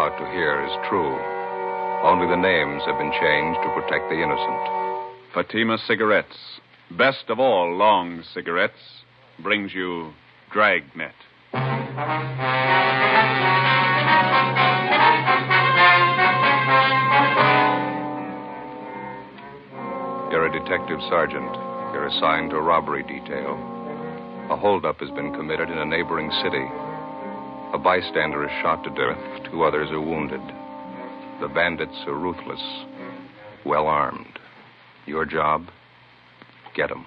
about to hear is true. Only the names have been changed to protect the innocent. Fatima Cigarettes, best of all long cigarettes, brings you Dragnet. You're a detective sergeant. You're assigned to a robbery detail. A holdup has been committed in a neighboring city. A bystander is shot to death. 2 others are wounded. The bandits are ruthless, well armed. Your job? Get them.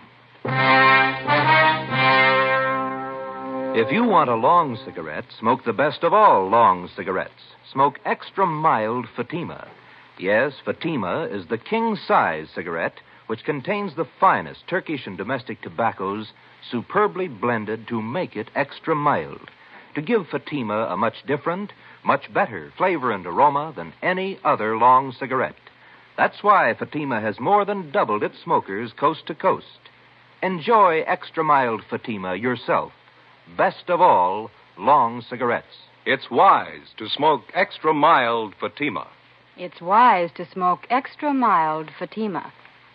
If you want a long cigarette, smoke the best of all long cigarettes. Smoke extra mild Fatima. Yes, Fatima is the king-size cigarette which contains the finest Turkish and domestic tobaccos superbly blended to make it extra mild, to give Fatima a much different, much better flavor and aroma than any other long cigarette. That's why Fatima has more than doubled its smokers coast to coast. Enjoy extra mild Fatima yourself. Best of all, long cigarettes. It's wise to smoke extra mild Fatima. It's wise to smoke extra mild Fatima.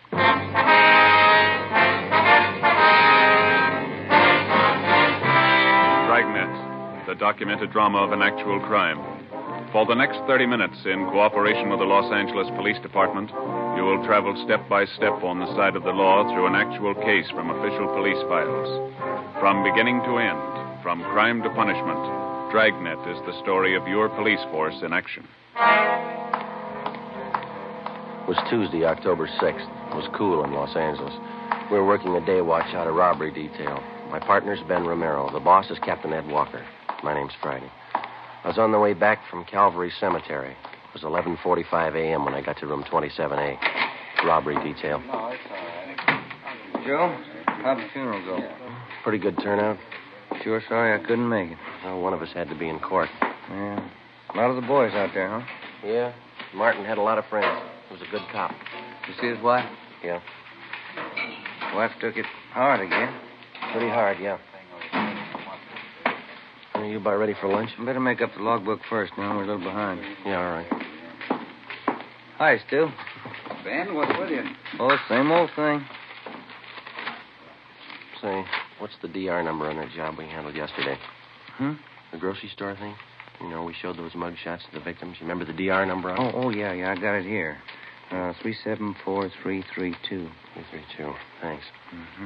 Dragnet, the documented drama of an actual crime. For the next 30 minutes, in cooperation with the Los Angeles Police Department, you will travel step by step on the side of the law through an actual case from official police files. From beginning to end, from crime to punishment, Dragnet is the story of your police force in action. It was Tuesday, October 6th. It was cool in Los Angeles. We were working a day watch out of robbery detail. My partner's Ben Romero. The boss is Captain Ed Walker. My name's Friday. I was on the way back from Calvary Cemetery. It was 11:45 a.m. when I got to room 27A. Robbery detail. No, it's all right. Joe, how'd the funeral go? Pretty good turnout. Sure sorry I couldn't make it. Well, one of us had to be in court. Yeah. A lot of the boys out there, huh? Yeah. Martin had a lot of friends. He was a good cop. You see his wife? Yeah. Wife took it hard again. Pretty hard, yeah. Are you about ready for lunch? Better make up the logbook first, now. We're a little behind. Yeah, all right. Hi, Stu. Ben, what's with you? Oh, same old thing. Say, what's the DR number on that job we handled yesterday? The grocery store thing? You know, we showed those mug shots to the victims. You remember the DR number on it? Oh, yeah, I got it here. 374332. 332. Thanks. Mm-hmm.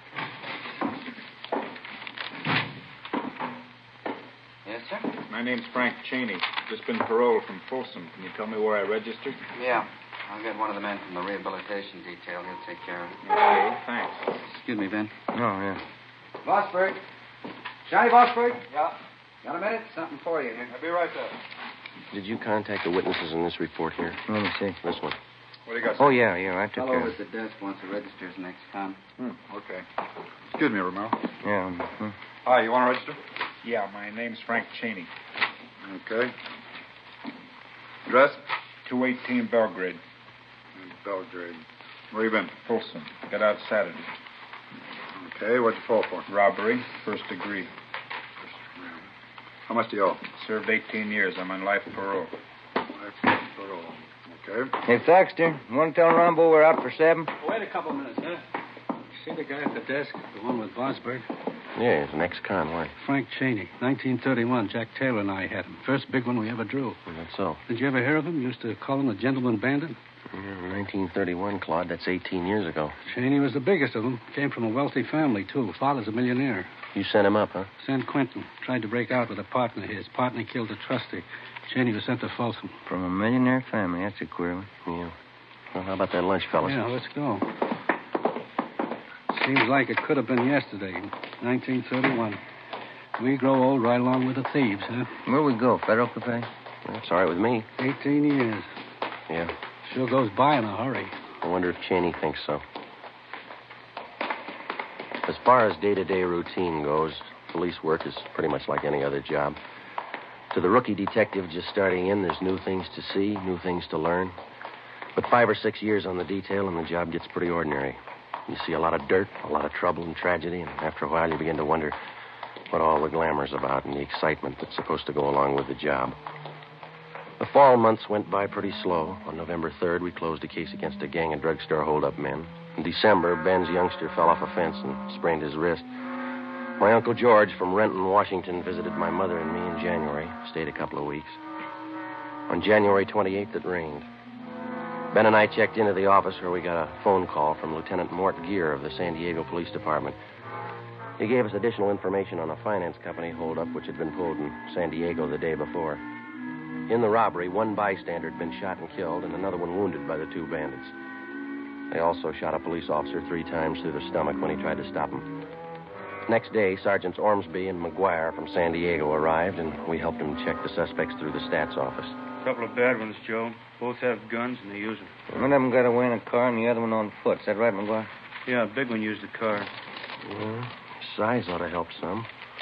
Yes, sir? My name's Frank Cheney. Just been paroled from Folsom. Can you tell me where I registered? Yeah. I'll get one of the men from the rehabilitation detail. He'll take care of it. Okay, thanks. Excuse me, Ben. Oh, yeah. Vosburg. Johnny Vosburg. Yeah? Got a minute? Something for you here. I'll be right there. Did you contact the witnesses in this report here? Let me see. This one. What do you got? Oh, yeah, I took Fellow care over of at the desk wants to register as an ex-con. Okay. Excuse me, Romero. Yeah. Hi, you want to register? Yeah, my name's Frank Cheney. Okay. Address? 218 Belgrade. Belgrade. Where you been? Folsom. Got out Saturday. Okay, what'd you fall for? Robbery, first degree. How much do you owe? Served 18 years. I'm on life parole. Life parole. Okay. Hey, Thaxter, you want to tell Rombo we're out for 7? Wait a couple minutes, huh? See the guy at the desk, the one with Vosburg? Yeah, he's an ex-con. Why? Frank Cheney, 1931. Jack Taylor and I had him. First big one we ever drew. Well, that's so. Did you ever hear of him? Used to call him a gentleman bandit. Yeah, 1931, Claude. That's 18 years ago. Cheney was the biggest of them. Came from a wealthy family, too. Father's a millionaire. You sent him up, huh? San Quentin. Tried to break out with a partner of his. Partner killed a trustee. Cheney was sent to Folsom. From a millionaire family. That's a queer one. Yeah. Well, how about that lunch, fellas? Yeah, let's go. Seems like it could have been yesterday, 1931. We grow old right along with the thieves, huh? Where we go? Federal Cafe? That's all right with me. 18 years. Yeah. Sure goes by in a hurry. I wonder if Cheney thinks so. As far as day-to-day routine goes, police work is pretty much like any other job. To the rookie detective just starting in, there's new things to see, new things to learn. But 5 or 6 years on the detail and the job gets pretty ordinary. You see a lot of dirt, a lot of trouble and tragedy, and after a while you begin to wonder what all the glamour's about and the excitement that's supposed to go along with the job. The fall months went by pretty slow. On November 3rd, we closed a case against a gang of drugstore holdup men. In December, Ben's youngster fell off a fence and sprained his wrist. My Uncle George from Renton, Washington, visited my mother and me in January. Stayed a couple of weeks. On January 28th, it rained. Ben and I checked into the office where we got a phone call from Lieutenant Mort Gear of the San Diego Police Department. He gave us additional information on a finance company holdup which had been pulled in San Diego the day before. In the robbery, one bystander had been shot and killed and another one wounded by the two bandits. They also shot a police officer 3 times through the stomach when he tried to stop him. Next day, Sergeants Ormsby and McGuire from San Diego arrived, and we helped them check the suspects through the stats office. A couple of bad ones, Joe. Both have guns, and they use them. One of them got away in a car and the other one on foot. Is that right, McGuire? Yeah, a big one used the car. Yeah, size ought to help some.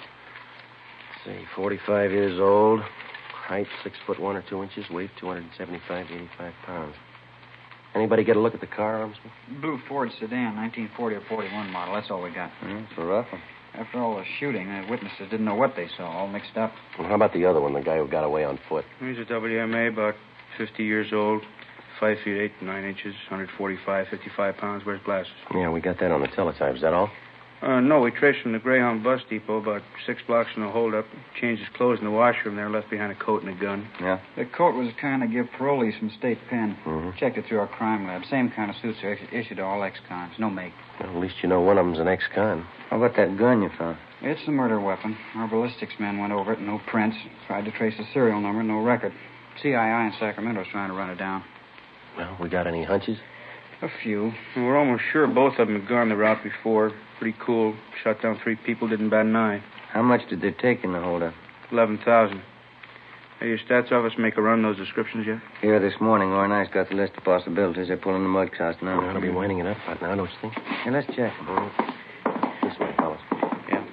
Say, 45 years old, height 6'1" or 2 inches, weight 275 to 85 pounds. Anybody get a look at the car, Ormsby? Blue Ford sedan, 1940 or 41 model. That's all we got. It's a rough one. After all the shooting, the witnesses didn't know what they saw, all mixed up. Well, how about the other one, the guy who got away on foot? He's a WMA, about 50 years old, 5 feet 8 and 9 inches, 145, 55 pounds, wears glasses. Yeah, we got that on the teletype. Is that all? No, we traced from the Greyhound bus depot about 6 blocks from the holdup. Changed his clothes in the washroom there, left behind a coat and a gun. Yeah? The coat was the kind of give parolees from State Pen. Mm-hmm. Checked it through our crime lab. Same kind of suits are issued to all ex-cons. No make. Well, at least you know one of them's an ex-con. How about that gun you found? It's the murder weapon. Our ballistics men went over it, no prints. Tried to trace the serial number, no record. CII in Sacramento's trying to run it down. Well, we got any hunches? A few. We're almost sure both of them had gone the route before. Pretty cool. Shot down 3 people, didn't bat an eye. How much did they take in the holdup? 11,000. Hey, your stats office make a run those descriptions yet? Here this morning, Orr and I's got the list of possibilities. They're pulling the mud shots now. We ought to be winding it up right now, don't you think? Hey, let's check. This way, fellas. Yeah.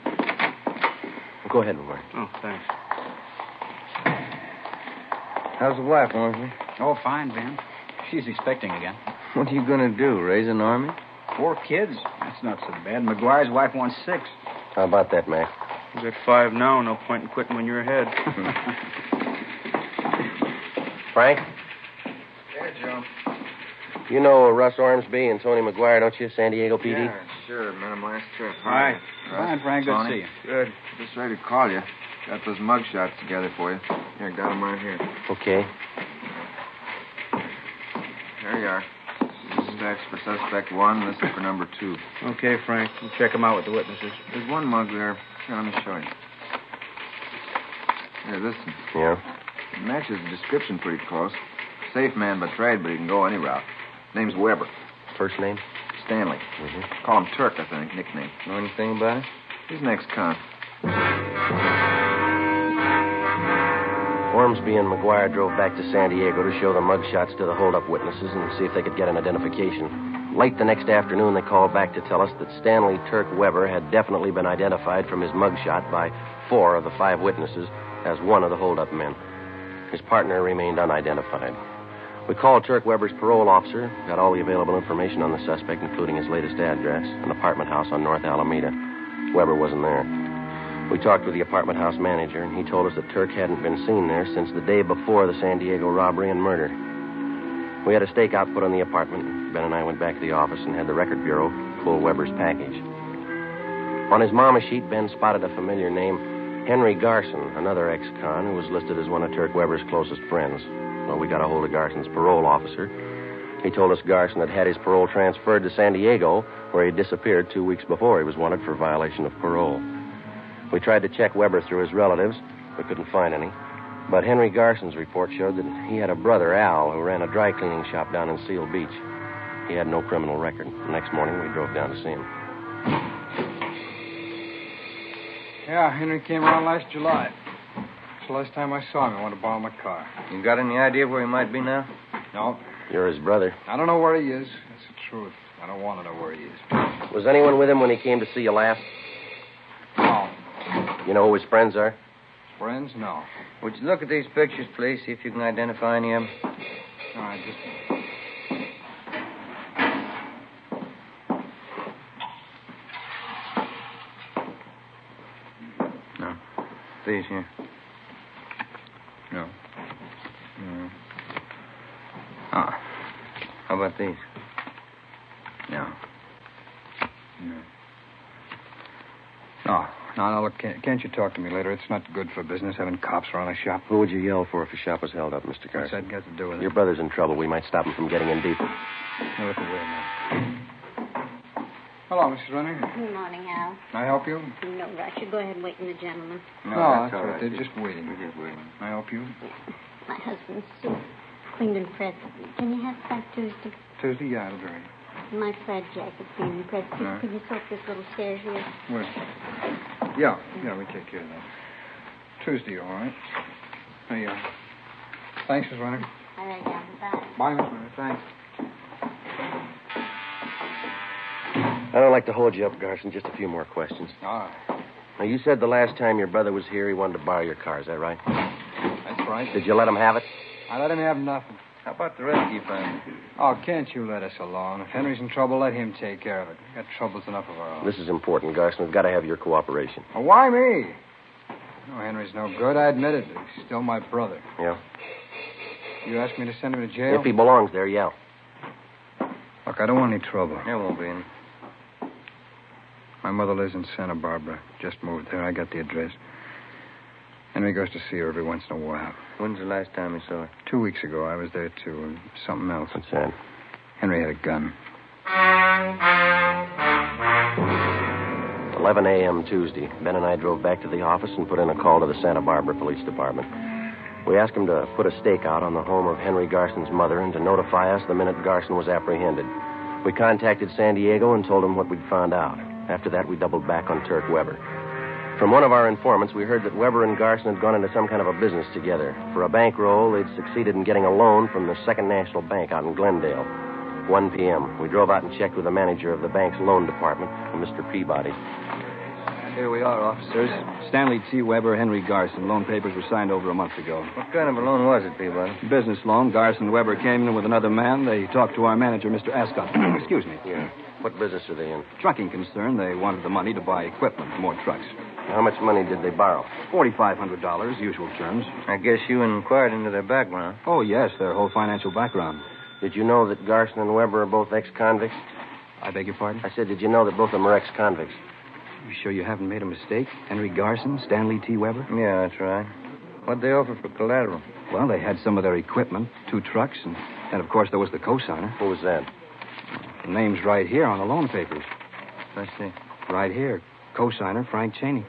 Go ahead, McGuire. Oh, thanks. How's the wife, Ormsby? Oh, fine, Ben. She's expecting again. What are you going to do, raise an army? 4 kids? That's not so bad. McGuire's wife wants 6. How about that, Mac? You got 5 now. No point in quitting when you're ahead. Frank? Yeah, Joe. You know Russ Ormsby and Tony McGuire, don't you? San Diego PD? Yeah, sure. Met him last trip. Hi. Fine, Frank. Good to Tony. see you. Good. Just ready to call you. Got those mug shots together for you. Here, got them right here. Okay. There you are. This is X for suspect 1. This is for number 2. Okay, Frank. We'll check them out with the witnesses. There's one mug there. Here, let me show you. Here, this one. Yeah? It matches the description pretty close. Safe man by trade, but he can go any route. Name's Weber. First name? Stanley. Mm-hmm. Call him Turk, I think, nickname. Know anything about it? He's an ex-con. Ormsby and McGuire drove back to San Diego to show the mugshots to the holdup witnesses and see if they could get an identification. Late the next afternoon, they called back to tell us that Stanley Turk Weber had definitely been identified from his mugshot by 4 of the 5 witnesses as one of the holdup men. His partner remained unidentified. We called Turk Weber's parole officer, got all the available information on the suspect, including his latest address, an apartment house on North Alameda. Weber wasn't there. We talked with the apartment house manager, and he told us that Turk hadn't been seen there since the day before the San Diego robbery and murder. We had a stakeout put on the apartment. Ben and I went back to the office and had the record bureau pull Weber's package. On his mama sheet, Ben spotted a familiar name, Henry Garson, another ex-con who was listed as one of Turk Weber's closest friends. Well, we got a hold of Garson's parole officer. He told us Garson had had his parole transferred to San Diego, where he disappeared 2 weeks before he was wanted for violation of parole. We tried to check Weber through his relatives. We couldn't find any. But Henry Garson's report showed that he had a brother, Al, who ran a dry cleaning shop down in Seal Beach. He had no criminal record. The next morning, we drove down to see him. Yeah, Henry came around last July. It's the last time I saw him. I wanted to borrow my car. You got any idea where he might be now? No. You're his brother. I don't know where he is. That's the truth. I don't want to know where he is. Was anyone with him when he came to see you last? No. You know who his friends are? Friends? No. Would you look at these pictures, please, see if you can identify any of them? All right, just... No. These here. No. about these? No. No, look, can't you talk to me later? It's not good for business having cops around a shop. Who would you yell for if a shop was held up, Mr. Garson? What's that got to do with it? Your brother's in trouble. We might stop him from getting in deeper. Now, look away now. Hello, Mrs. Renner. Good morning, Al. Can I help you? No rush. You go ahead and wait in the gentleman. No, that's all right. They're just waiting. We're just waiting. Can I help you? My husband's soup. Cleaned and pressed. Can you have it back Tuesday? Tuesday? Yeah, it'll be ready. My plaid jacket cleaned and pressed. Could you soak this little stairs here? Where? Yeah, we take care of that. Tuesday, all right. Hey, thanks, Miss Renner. All right, Al. Bye. Bye, Miss Renner. Thanks. I don't like to hold you up, Garson. Just a few more questions. All right. Now, you said the last time your brother was here, he wanted to borrow your car. Is that right? That's right. Did you let him have it? I let him have nothing. How about the rescue fund? Oh, can't you let us alone? If Henry's in trouble, let him take care of it. We've got troubles enough of our own. This is important, Garson. We've got to have your cooperation. Well, why me? No, Henry's no good. I admit it. He's still my brother. Yeah? You asked me to send him to jail? If he belongs there, yeah. Look, I don't want any trouble. There won't be any. My mother lives in Santa Barbara. Just moved there. I got the address. Henry goes to see her every once in a while. When's the last time you saw her? 2 weeks ago, I was there, too, and something else. What's that? Henry had a gun. 11 a.m. Tuesday. Ben and I drove back to the office and put in a call to the Santa Barbara Police Department. We asked them to put a stake out on the home of Henry Garson's mother and to notify us the minute Garson was apprehended. We contacted San Diego and told them what we'd found out. After that, we doubled back on Turk Weber. From one of our informants, we heard that Weber and Garson had gone into some kind of a business together. For a bankroll, they'd succeeded in getting a loan from the Second National Bank out in Glendale. 1 p.m. We drove out and checked with the manager of the bank's loan department, Mr. Peabody. Here we are, officers. Stanley T. Weber, Henry Garson. Loan papers were signed over a month ago. What kind of a loan was it, Peabody? Business loan. Garson and Weber came in with another man. They talked to our manager, Mr. Ascot. Excuse me. Yeah. What business are they in? Trucking concern. They wanted the money to buy equipment, more trucks. How much money did they borrow? $4,500, usual terms. I guess you inquired into their background. Oh, yes, their whole financial background. Did you know that Garson and Weber are both ex-convicts? I beg your pardon? I said, did you know that both of them are ex-convicts? You sure you haven't made a mistake? Henry Garson, Stanley T. Weber? Yeah, that's right. What'd they offer for collateral? Well, they had some of their equipment, 2 trucks, and of course, there was the cosigner. Who was that? The name's right here on the loan papers. Let's see. Right here. Cosigner, Frank Cheney.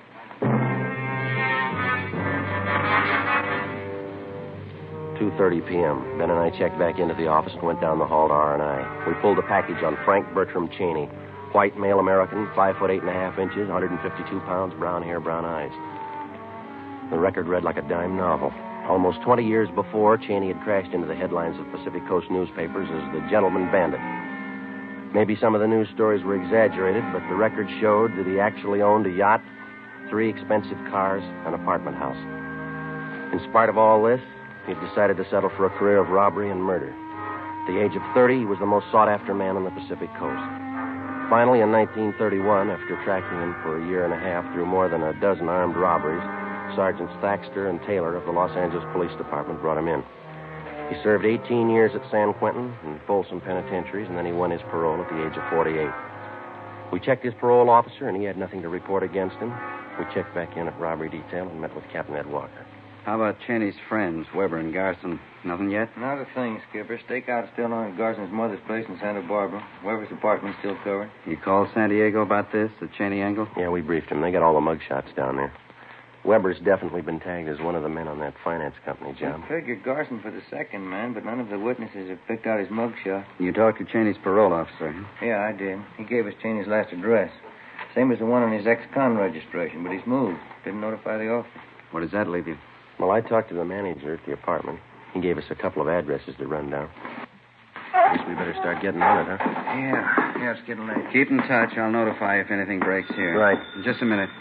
2:30 p.m. Ben and I checked back into the office and went down the hall to R&I. We pulled a package on Frank Bertram Cheney. White, male American, 5 foot 8.5 inches, 152 pounds, brown hair, brown eyes. The record read like a dime novel. Almost 20 years before, Cheney had crashed into the headlines of Pacific Coast newspapers as the gentleman bandit. Maybe some of the news stories were exaggerated, but the record showed that he actually owned a yacht, 3 expensive cars, an apartment house. In spite of all this, he'd decided to settle for a career of robbery and murder. At the age of 30, he was the most sought-after man on the Pacific Coast. Finally, in 1931, after tracking him for a year and a half through more than a dozen armed robberies, Sergeants Thaxter and Taylor of the Los Angeles Police Department brought him in. He served 18 years at San Quentin and Folsom penitentiaries, and then he won his parole at the age of 48. We checked his parole officer, and he had nothing to report against him. We checked back in at robbery detail and met with Captain Ed Walker. How about Cheney's friends, Weber and Garson? Nothing yet? Not a thing, Skipper. Stakeout's still on at Garson's mother's place in Santa Barbara. Weber's apartment's still covered. You called San Diego about this, the Cheney angle? Yeah, we briefed him. They got all the mugshots down there. Weber's definitely been tagged as one of the men on that finance company job. We figured Garson for the second man, but none of the witnesses have picked out his mugshot. You talked to Cheney's parole officer, huh? Yeah, I did. He gave us Cheney's last address. Same as the one on his ex-con registration, but he's moved. Didn't notify the office. Where does that leave you? Well, I talked to the manager at the apartment. He gave us a couple of addresses to run down. Guess we better start getting on it, huh? Yeah, it's getting late. Keep in touch. I'll notify if anything breaks here. Right. Just a minute.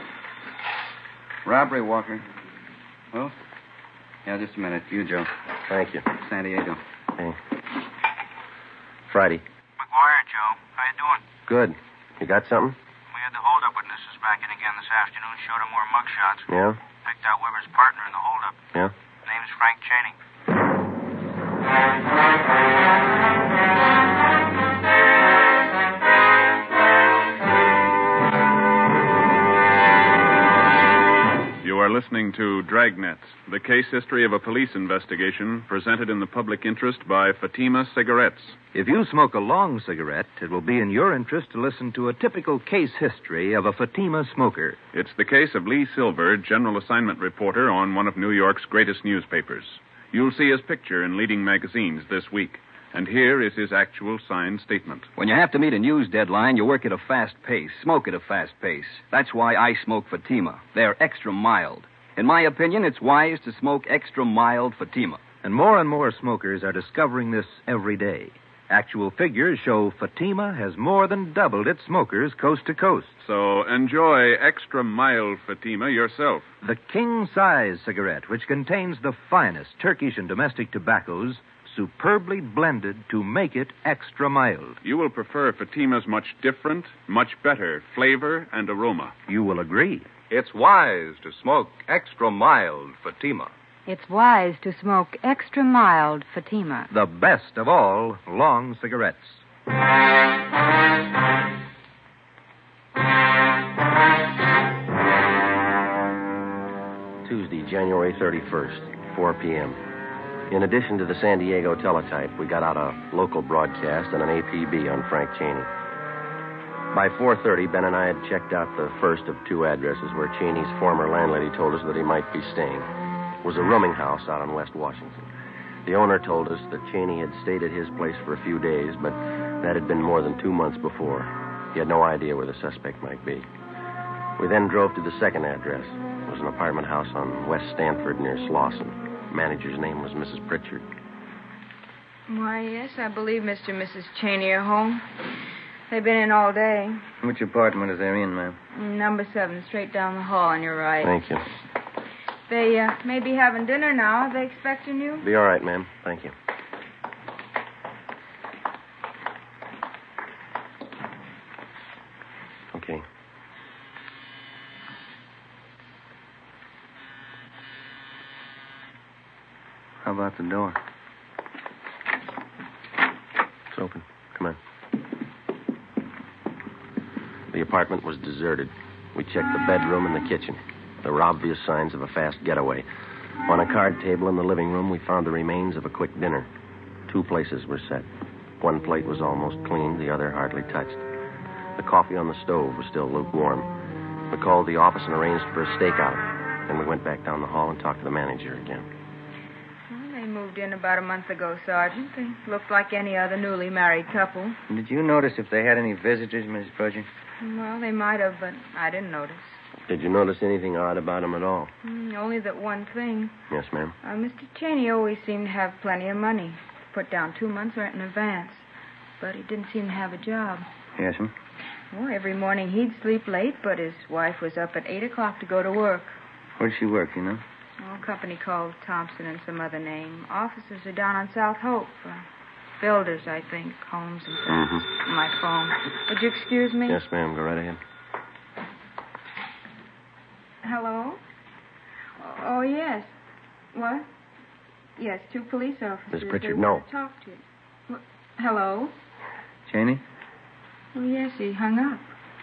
Robbery, Walker. Well? Yeah, just a minute. You, Joe. Thank you. San Diego. Hey. Friday. McGuire, Joe. How you doing? Good. You got something? We had the holdup witnesses back in again this afternoon. Showed them more mugshots. Yeah? Picked out Weber's partner in the holdup. Yeah? Name's Frank Cheney. listening to Dragnet, the case history of a police investigation presented in the public interest by Fatima Cigarettes. If you smoke a long cigarette, it will be in your interest to listen to a typical case history of a Fatima smoker. It's the case of Lee Silver, general assignment reporter on one of New York's greatest newspapers. You'll see his picture in leading magazines this week. And here is his actual signed statement. When you have to meet a news deadline, you work at a fast pace, smoke at a fast pace. That's why I smoke Fatima. They're extra mild. In my opinion, it's wise to smoke extra mild Fatima. And more smokers are discovering this every day. Actual figures show Fatima has more than doubled its smokers coast to coast. So enjoy extra mild Fatima yourself. The king-size cigarette, which contains the finest Turkish and domestic tobaccos, superbly blended to make it extra mild. You will prefer Fatima's much different, much better flavor and aroma. You will agree. It's wise to smoke extra mild Fatima. It's wise to smoke extra mild Fatima. The best of all long cigarettes. Tuesday, January 31st, 4 p.m. In addition to the San Diego teletype, we got out a local broadcast and an APB on Frank Cheney. By 4:30, Ben and I had checked out the first of two addresses where Cheney's former landlady told us that he might be staying. It was a rooming house out on West Washington. The owner told us that Cheney had stayed at his place for a few days, but that had been more than 2 months before. He had no idea where the suspect might be. We then drove to the second address. It was an apartment house on West Stanford near Slauson. Manager's name was Mrs. Pritchard. Why, yes, I believe Mr. and Mrs. Cheney are home. They've been in all day. Which apartment are they in, ma'am? Number 7, straight down the hall on your right. Thank you. They may be having dinner now. Are they expecting you? Be all right, ma'am. Thank you. Okay. How about the door? It's open. Come on. The apartment was deserted. We checked the bedroom and the kitchen. There were obvious signs of a fast getaway. On a card table in the living room, we found the remains of a quick dinner. 2 places were set. One plate was almost clean, the other hardly touched. The coffee on the stove was still lukewarm. We called the office and arranged for a stakeout. Then we went back down the hall and talked to the manager again. Well, they moved in about a month ago, Sergeant. They looked like any other newly married couple. Did you notice if they had any visitors, Mrs. Pritchard? Well, they might have, but I didn't notice. Did you notice anything odd about him at all? Only that one thing. Yes, ma'am. Mr. Cheney always seemed to have plenty of money. Put down 2 months' rent in advance. But he didn't seem to have a job. Yes, ma'am. Well, every morning he'd sleep late, but his wife was up at 8 o'clock to go to work. Where'd she work, you know? A company called Thompson and some other name. Offices are down on South Hope. Builders, I think. Homes and things. Mm-hmm. My phone. Would you excuse me? Yes, ma'am. Go right ahead. Hello? Oh, yes. What? Yes, 2 police officers. Miss Pritchard, they no. want to talk to you. Hello? Cheney? Oh, yes, he hung up.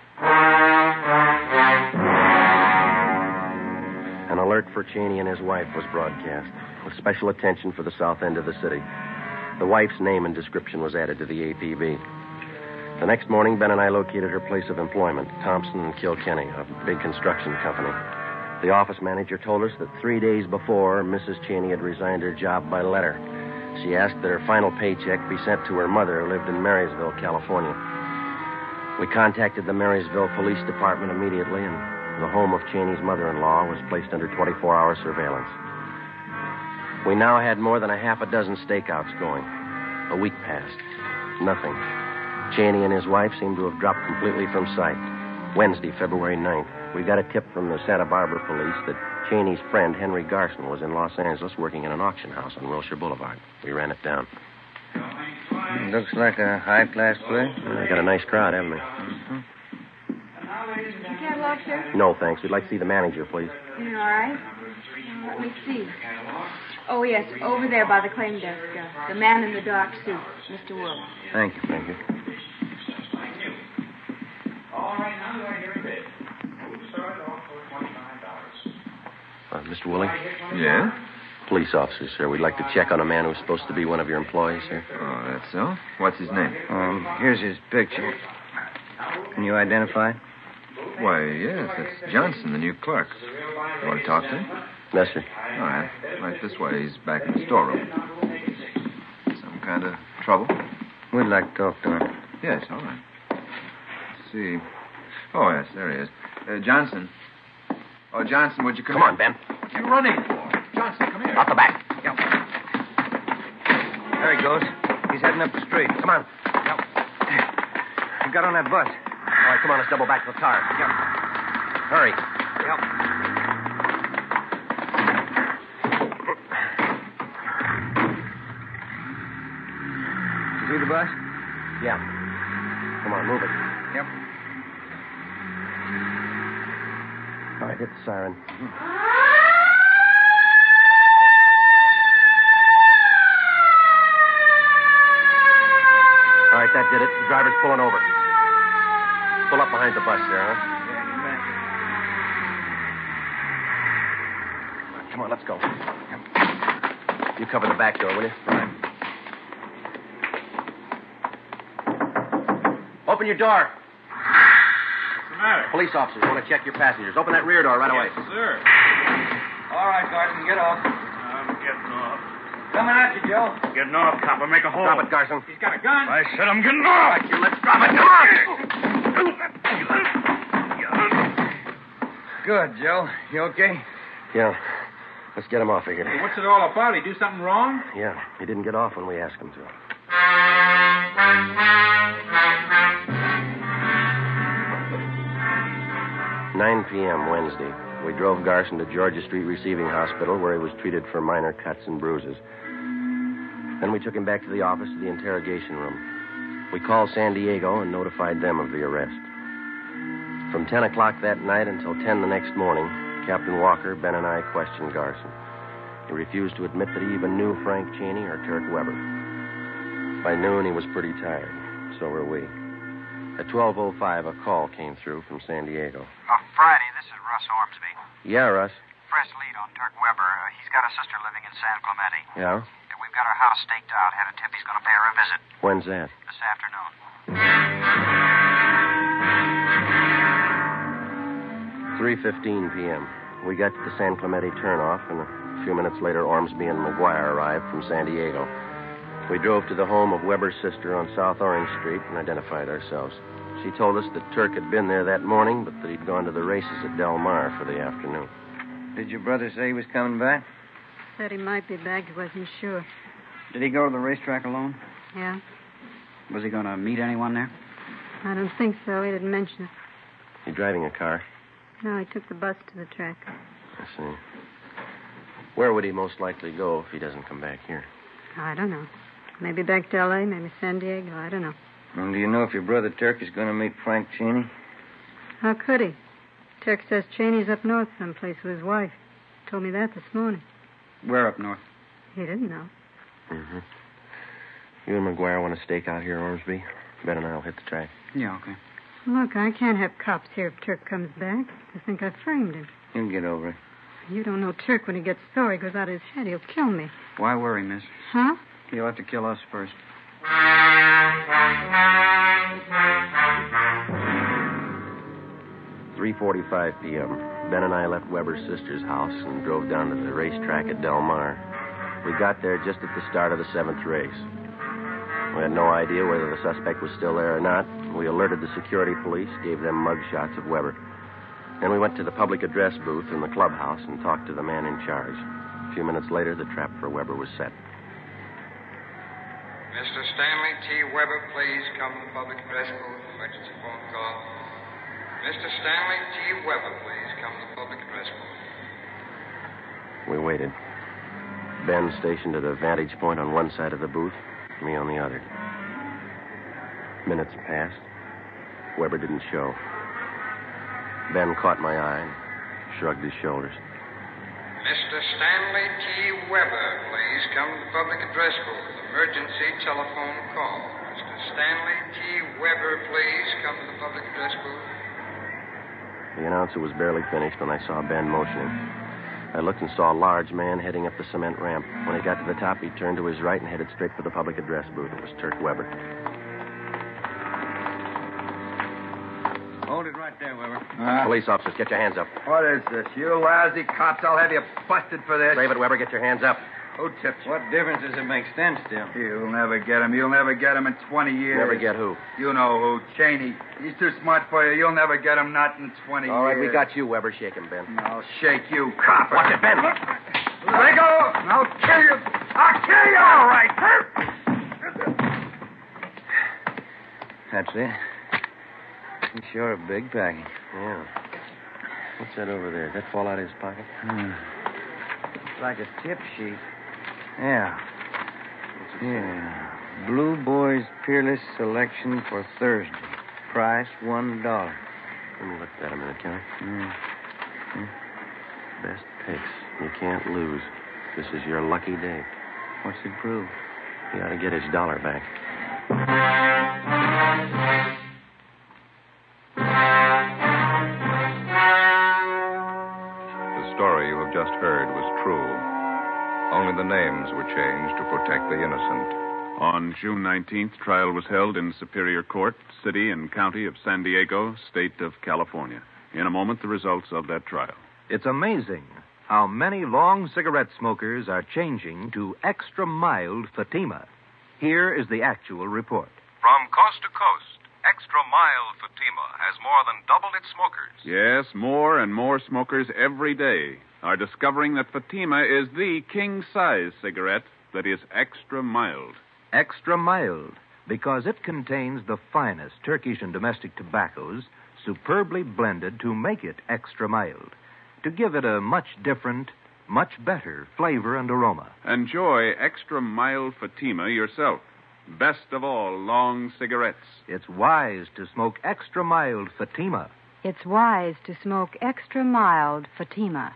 An alert for Cheney and his wife was broadcast, with special attention for the south end of the city. The wife's name and description was added to the APB. The next morning, Ben and I located her place of employment, Thompson and Kilkenny, a big construction company. The office manager told us that 3 days before, Mrs. Cheney had resigned her job by letter. She asked that her final paycheck be sent to her mother, who lived in Marysville, California. We contacted the Marysville Police Department immediately, and the home of Cheney's mother-in-law was placed under 24-hour surveillance. We now had more than a half a dozen stakeouts going. A week passed. Nothing. Cheney and his wife seemed to have dropped completely from sight. Wednesday, February 9th, we got a tip from the Santa Barbara police that Cheney's friend, Henry Garson, was in Los Angeles working in an auction house on Wilshire Boulevard. We ran it down. Looks like a high-class place. They got a nice crowd, haven't they? Catalog, sir? No, thanks. We'd like to see the manager, please. All right. Let me see. Oh, yes, over there by the claim desk. The man in the dark suit, Mr. Wood. Thank you. Thank you. Mr. Woolley? Yeah? Police officer, sir. We'd like to check on a man who's supposed to be one of your employees here. Oh, that's so? What's his name? Here's his picture. Can you identify it? Why, yes, that's Johnson, the new clerk. You want to talk to him? Yes, sir. All right. Right this way. He's back in the storeroom. Some kind of trouble? We'd like to talk to him. Yes, all right. Let's see. Oh, yes, there he is. Johnson. Oh, Johnson, would you come on, Ben. What are you running for? Johnson, come here. Out the back. Yep. There he goes. He's heading up the street. Come on. Yep. He got on that bus. All right, come on, let's double back to the car. Yep. Hurry. Yep. You see the bus? Yeah. Come on, move it. Yep. All right, hit the siren. All right, that did it. The driver's pulling over. Pull up behind the bus there, huh? Yeah, you bet. Come on, let's go. You cover the back door, will you? Right. Open your door. What's the matter? Police officers want to check your passengers. Open that rear door right away. Yes, sir. All right, Garson, get off. I'm getting off. Coming at you, Joe. Getting off, copper. Make a hole. Drop it, Garson. He's got a gun. I said I'm getting off. Right, you let's drop it. Come on. Good, Joe. You okay? Yeah. Let's get him off of here. Hey, what's it all about? He do something wrong? Yeah, he didn't get off when we asked him to. "9 p.m. Wednesday. We drove Garson to Georgia Street Receiving Hospital, where he was treated for minor cuts and bruises. Then we took him back to the office to the interrogation room. We called San Diego and notified them of the arrest. From 10 o'clock that night until 10 the next morning, Captain Walker, Ben, and I questioned Garson. He refused to admit that he even knew Frank Cheney or Turk Weber. By noon, he was pretty tired. So were we. At 12:05, a call came through from San Diego. Friday, this is Russ Ormsby. Yeah, Russ. Fresh lead on Turk Weber. He's got a sister living in San Clemente. Yeah? We've got her house staked out. Had a tip he's going to pay her a visit. When's that? This afternoon. 3:15 p.m. We got to the San Clemente turnoff, and a few minutes later, Ormsby and McGuire arrived from San Diego. We drove to the home of Weber's sister on South Orange Street and identified ourselves. She told us that Turk had been there that morning, but that he'd gone to the races at Del Mar for the afternoon. Did your brother say he was coming back? Said he might be back. He wasn't sure. Did he go to the racetrack alone? Yeah? Was he going to meet anyone there? I don't think so. He didn't mention it. You driving a car? No, he took the bus to the track. I see. Where would he most likely go if he doesn't come back here? I don't know. Maybe back to L.A., maybe San Diego. I don't know. And do you know if your brother Turk is going to meet Frank Cheney? How could he? Turk says Cheney's up north someplace with his wife. Told me that this morning. Where up north? He didn't know. Mm-hmm. You and McGuire want to stake out here, Ormsby? Ben and I'll hit the track. Yeah, okay. Look, I can't have cops here if Turk comes back. They think I framed him. He'll get over it. You don't know Turk. When he gets sore, he goes out of his head. He'll kill me. Why worry, miss? Huh? He'll have to kill us first. 3:45 p.m. Ben and I left Weber's sister's house and drove down to the racetrack at Del Mar. We got there just at the start of the 7th race. We had no idea whether the suspect was still there or not. We alerted the security police, gave them mug shots of Weber. Then we went to the public address booth in the clubhouse and talked to the man in charge. A few minutes later, the trap for Weber was set. Mr. Stanley T. Weber, please come to the public address booth. Emergency phone call. Mr. Stanley T. Weber, please come to the public address booth. We waited. Ben stationed at a vantage point on one side of the booth, me on the other. Minutes passed. Weber didn't show. Ben caught my eye and shrugged his shoulders. Mr. Stanley T. Weber, please come to the public address booth. Emergency telephone call. Mr. Stanley T. Weber, please come to the public address booth. The announcer was barely finished when I saw Ben motioning. I looked and saw a large man heading up the cement ramp. When he got to the top, he turned to his right and headed straight for the public address booth. It was Turk Weber. Hold it right there, Weber. Police officers, get your hands up. What is this? You lousy cops, I'll have you busted for this. David Weber, get your hands up. Who tipped you? What difference does it make? Stand still. You'll never get him. You'll never get him in 20 years. Never get who? You know who. Cheney. He's too smart for you. You'll never get him, not in 20 years. All right, we got you, Weber. Shake him, Ben. I'll shake you, copper. Watch it, Ben. Let go, and I'll kill you. I'll kill you, all right. That's it. He's sure a big package. Yeah. What's that over there? Did that fall out of his pocket? It's like a tip sheet. Yeah. Yeah. Blue Boys Peerless Selection for Thursday. Price $1. Let me look at that a minute, can I? Best picks. You can't lose. This is your lucky day. What's it prove? He ought to get his $1 back. The story you have just heard was true. Only the names were changed to protect the innocent. On June 19th, trial was held in Superior Court, City and County of San Diego, State of California. In a moment, the results of that trial. It's amazing how many long cigarette smokers are changing to extra mild Fatima. Here is the actual report. From coast to coast, extra mild Fatima has more than doubled its smokers. Yes, more and more smokers every day are discovering that Fatima is the king-size cigarette that is extra mild. Extra mild, because it contains the finest Turkish and domestic tobaccos superbly blended to make it extra mild, to give it a much different, much better flavor and aroma. Enjoy extra mild Fatima yourself. Best of all, long cigarettes. It's wise to smoke extra mild Fatima. It's wise to smoke extra mild Fatima.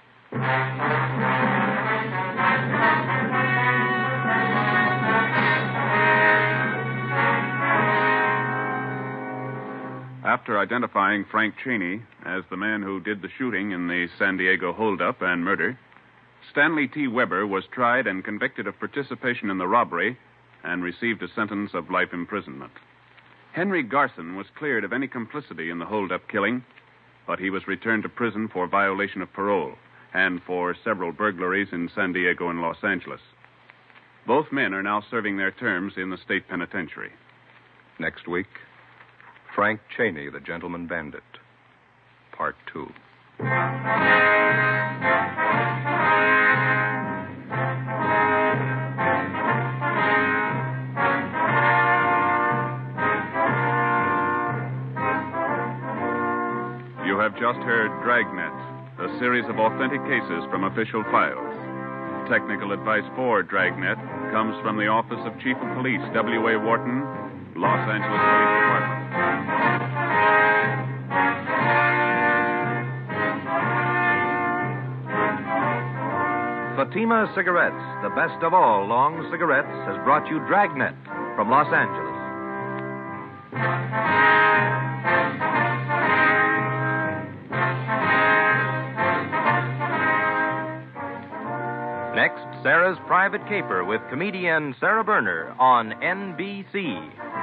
After identifying Frank Cheney as the man who did the shooting in the San Diego holdup and murder, Stanley T. Weber was tried and convicted of participation in the robbery and received a sentence of life imprisonment. Henry Garson was cleared of any complicity in the holdup killing, but he was returned to prison for violation of parole and for several burglaries in San Diego and Los Angeles. Both men are now serving their terms in the state penitentiary. Next week, Frank Cheney, the Gentleman Bandit, Part 2. You have just heard Dragnet, a series of authentic cases from official files. Technical advice for Dragnet comes from the Office of Chief of Police W.A. Wharton, Los Angeles Police Department. Fatima Cigarettes, the best of all long cigarettes, has brought you Dragnet from Los Angeles. Next, Sarah's Private Caper with comedian Sarah Berner on NBC.